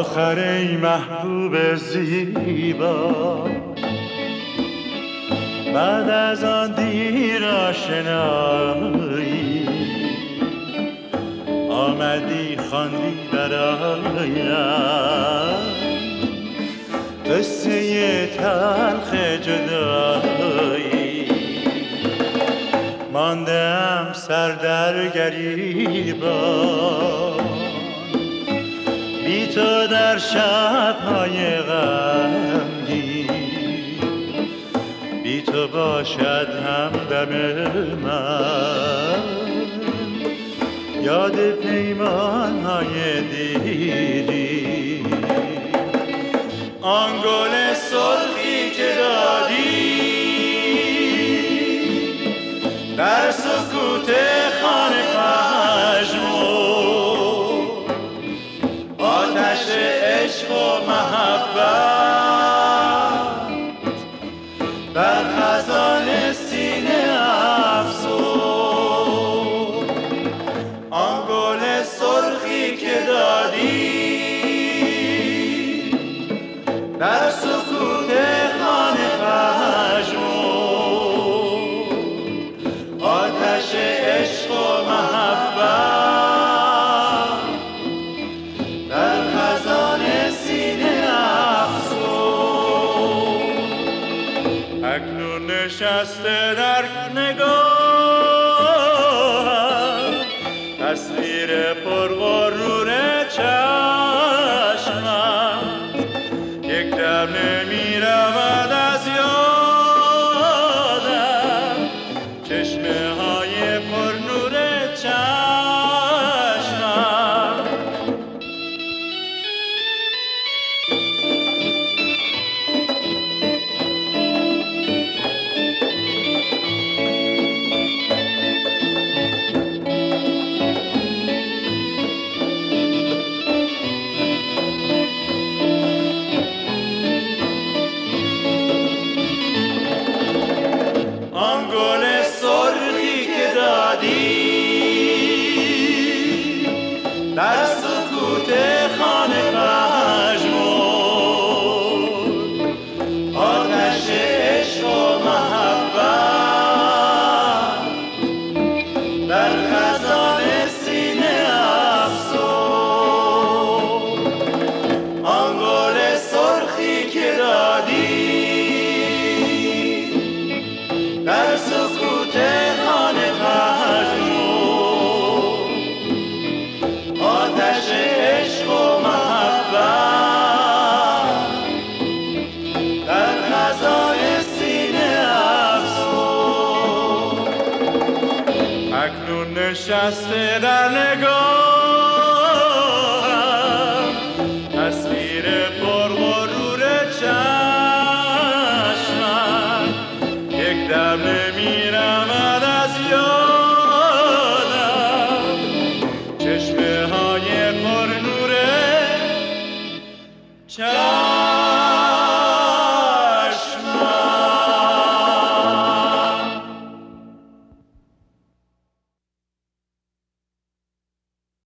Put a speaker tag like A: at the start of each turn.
A: آخر ای محبوب زیبا، بعد از آن دیر آشنایی آمدی خواندی برایم قصه تلخ جدایی. ماندم سر در گریبان بی تو در شب‌های غمگین، بی تو باشد همدم من یاد پیمان‌های دیری. آن گل سرخی که دادی در سکوت خانه پژمرد، آتش عشق و محبت بر خزان سینه افسرد. آن گل سرخی که دادی در سکوت خانه پژمرد، آتش عشق و محبت در خزان سینه افسرد. اکنون نشسته در نگاهم تصویر پرغرور چشمت، یک دم نمی رود از یادم چشمه های پرنور چشمت. آن گل سرخی که دادی در سکوت خانه پژمرد، آتش عشق و محبت در خزان سینه افسرد. آن گل سرخی که دادی در سکوت خانه پژمرد، آتش عشق و محبت در خزان سینه افسرد. اکنون نشسته در نگاهم تصویر پرغرور چشمت، یک دم نمی رود از یاد